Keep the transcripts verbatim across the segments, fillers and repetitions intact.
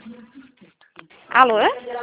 Alô?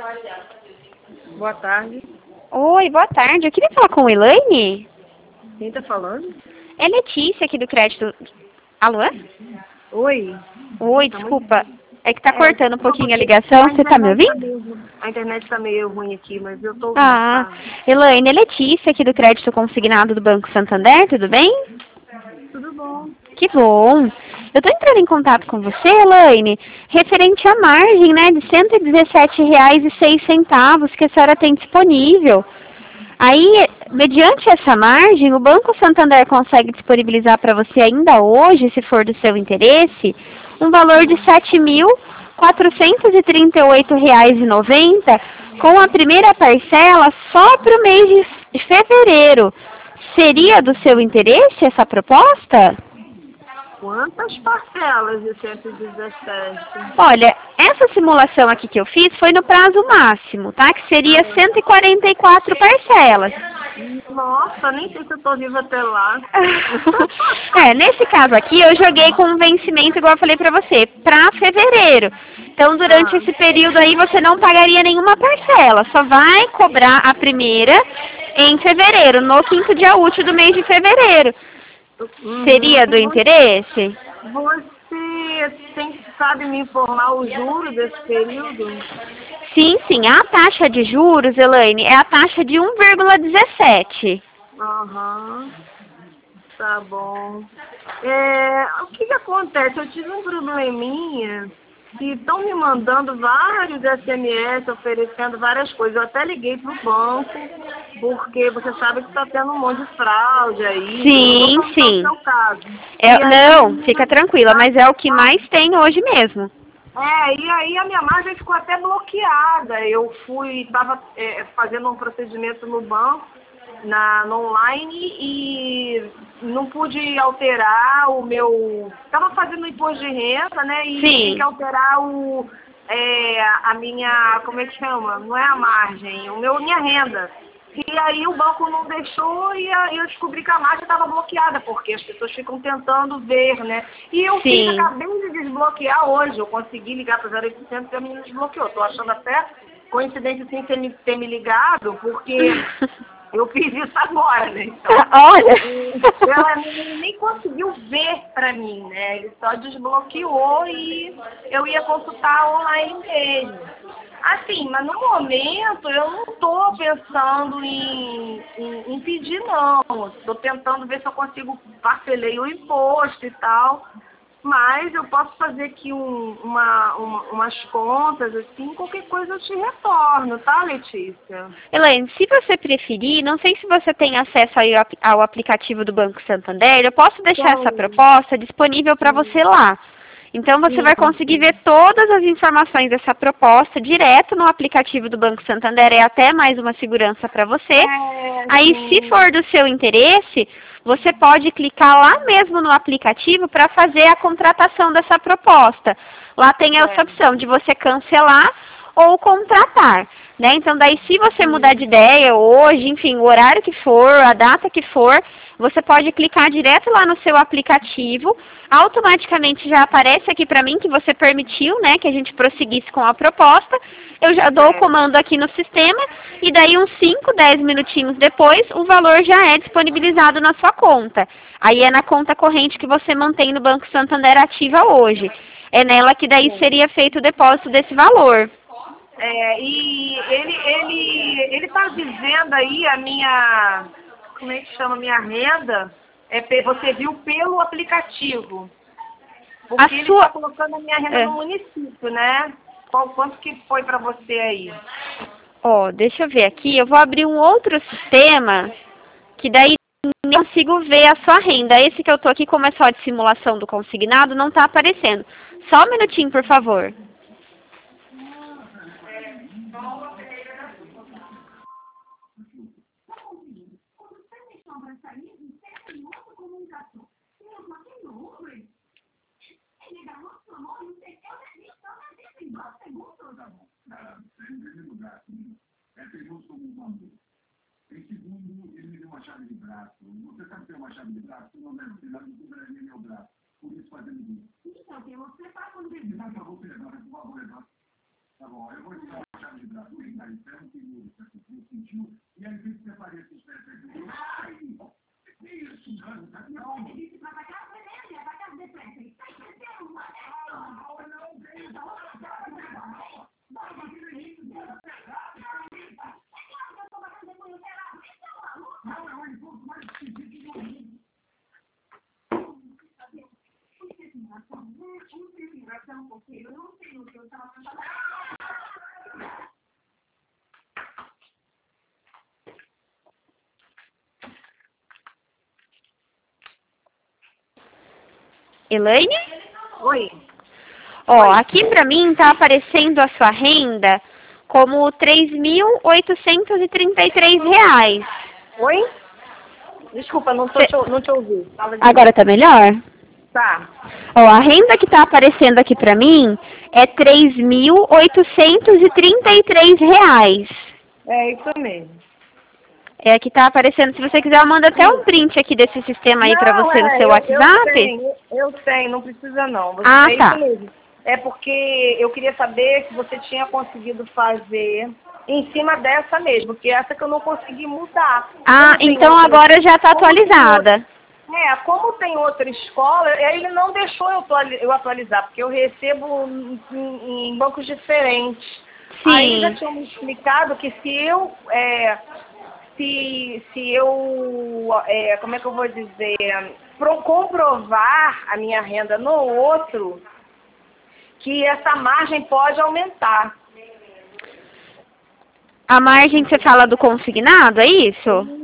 Boa tarde. Oi, boa tarde. Eu queria falar com a Elaine. Quem tá falando? É Letícia aqui do Crédito. Alô? Oi. Oi, Tá desculpa. muito... É que tá É, cortando um não, pouquinho a porque ligação. a Você tá me internet tá ouvindo? meio... A internet tá meio ruim aqui, mas eu tô ouvindo, Ah, tá? Elaine, é Letícia aqui do Crédito Consignado do Banco Santander, tudo bem? Tudo bom. Que bom. Eu tô entrando em contato com você, Elaine, referente à margem, né, de cento e dezessete reais e seis centavos que a senhora tem disponível. Aí, mediante essa margem, o Banco Santander consegue disponibilizar para você ainda hoje, se for do seu interesse, um valor de sete mil quatrocentos e trinta e oito reais e noventa centavos, com a primeira parcela só para o mês de de fevereiro. Seria do seu interesse essa proposta? Quantas parcelas de cento e dezessete? Olha, essa simulação aqui que eu fiz foi no prazo máximo, tá? Que seria Ah, cento e quarenta e quatro parcelas. nossa, nem sei se eu tô viva até lá. É, nesse caso aqui eu joguei com um vencimento, igual eu falei pra você, pra fevereiro. Então, durante Ah, esse período aí, você não pagaria nenhuma parcela, só vai cobrar a primeira em fevereiro, no quinto dia útil do mês de fevereiro. uhum. Seria do interesse? Você tem, sabe me informar o juro desse período? Sim, sim. A taxa de juros, Elaine, é a taxa de um vírgula dezessete. Aham, tá bom. É, o que que acontece? Eu tive um probleminha que estão me mandando vários S M S oferecendo várias coisas. Eu até liguei pro banco, porque você sabe que está tendo um monte de fraude aí, enfim, não estou Sim, falando que é o sim. seu caso. É, E não, aí, fica tranquila, mas é o que a, mais tem hoje mesmo. é, e aí a minha margem ficou até bloqueada. Eu fui, estava é, fazendo um procedimento no banco, na, no online, e não pude alterar o meu... Estava fazendo imposto de renda, né, e tinha que Sim, alterar o, é, a minha, como é que chama? Não é a margem, o meu, minha renda. E aí o banco não deixou e aí eu descobri que a margem estava bloqueada, porque as pessoas ficam tentando ver, né? E eu fiz, sim. acabei de desbloquear hoje. Eu consegui ligar para o zero oitocentos e a menina desbloqueou. Estou achando até coincidência assim ter me, ter me ligado, porque eu fiz isso agora, né? Então, Olha. e ela nem, nem conseguiu ver para mim, né? Ele só desbloqueou e eu ia consultar online mesmo. Assim, mas no momento eu não estou pensando em, em, em pedir, não. Estou tentando ver se eu consigo parcelei o imposto e tal. Mas eu posso fazer aqui um, uma, uma, umas contas, assim, qualquer coisa eu te retorno, tá, Letícia? Elaine, se você preferir, não sei se você tem acesso aí ao ap- ao aplicativo do Banco Santander, eu posso deixar essa Tem. proposta disponível para você lá. Então você Sim, vai conseguir ver sim. todas as informações dessa proposta direto no aplicativo do Banco Santander, é até mais uma segurança para você. É, Aí, se for sim. do seu interesse, você pode clicar lá mesmo no aplicativo para fazer a contratação dessa proposta. Lá tem essa É, opção de você cancelar ou contratar, né? Então, daí, se você mudar de sim. ideia hoje, enfim, o horário que for, a data que for, você pode clicar direto lá no seu aplicativo, automaticamente já aparece aqui para mim que você permitiu, né, que a gente prosseguisse com a proposta. Eu já dou o É. comando aqui no sistema e daí uns cinco, dez minutinhos depois, o valor já é disponibilizado na sua conta. Aí é na conta corrente que você mantém no Banco Santander ativa hoje. É nela que daí seria feito o depósito desse valor. É, e ele ele ele está dizendo aí a minha, como é que chama, minha renda, é, pe- você viu pelo aplicativo, A porque ele está sua... colocando a minha renda É. no município, né? Qual, quanto que foi para você aí? Ó, deixa eu ver aqui. Eu vou abrir um outro sistema que daí eu consigo ver a sua renda. Esse que eu tô aqui, como é só de simulação do consignado, não tá aparecendo. Só um minutinho, por favor. Elaine? Oi. Ó, aqui pra mim tá aparecendo a sua renda como três mil oitocentos e trinta e três reais. Oi? Desculpa, não, tô Cê... te, não te ouvi. Fala de Agora tá melhor? Tá. Ó, a renda que tá aparecendo aqui pra mim é três mil oitocentos e trinta e três reais. É isso mesmo. É aqui tá aparecendo. Se você quiser, eu mando até um print aqui desse sistema aí pra Não, você no é, seu eu, eu WhatsApp. tenho, eu tenho, não precisa não. Você, Ah, é tá. isso mesmo. É porque eu queria saber se você tinha conseguido fazer em cima dessa mesmo, porque essa que eu não consegui mudar. Ah, Como tem então outra- agora já tá como tem atualizada. outra- É, como tem outra escola, ele não deixou eu atuali- eu atualizar, porque eu recebo em, em- em bancos diferentes. Aí ele já Sim. tinha me explicado que se eu, é, se, se eu, é, como é que eu vou dizer, pro comprovar a minha renda no outro, que essa margem pode aumentar. A margem que você fala do consignado, é isso?